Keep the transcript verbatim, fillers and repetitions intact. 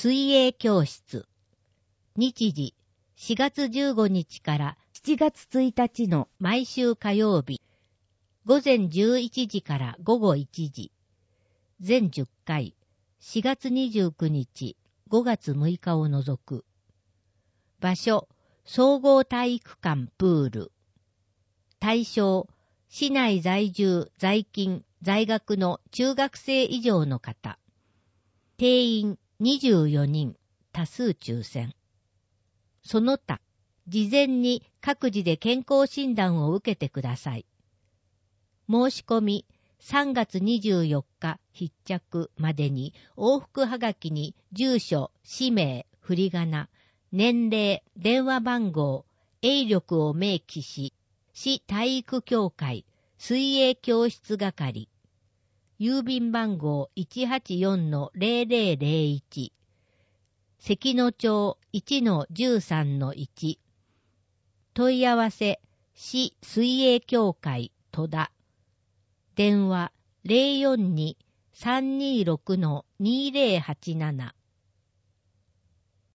水泳教室。日時、しがつじゅうごにちからしちがつついたちの毎週火曜日、午前じゅういちじから午後いちじ、全じゅっかい、しがつにじゅうくにち、ごがつむいかを除く。場所、総合体育館プール。対象、市内在住、在勤、在学の中学生以上の方。定員にじゅうよにん、多数抽選。その他、事前に各自で健康診断を受けてください。申し込み、さんがつにじゅうよっか必着までに往復はがきに住所、氏名、振り仮名、年齢、電話番号、泳力を明記し、市体育協会水泳教室係、郵便番号 いちはちよんのぜろぜろぜろいち、関野町 いちのじゅうさんのいち、問い合わせ、市水泳協会戸田、電話 ゼロよんに さんにろくのにぜろはちなな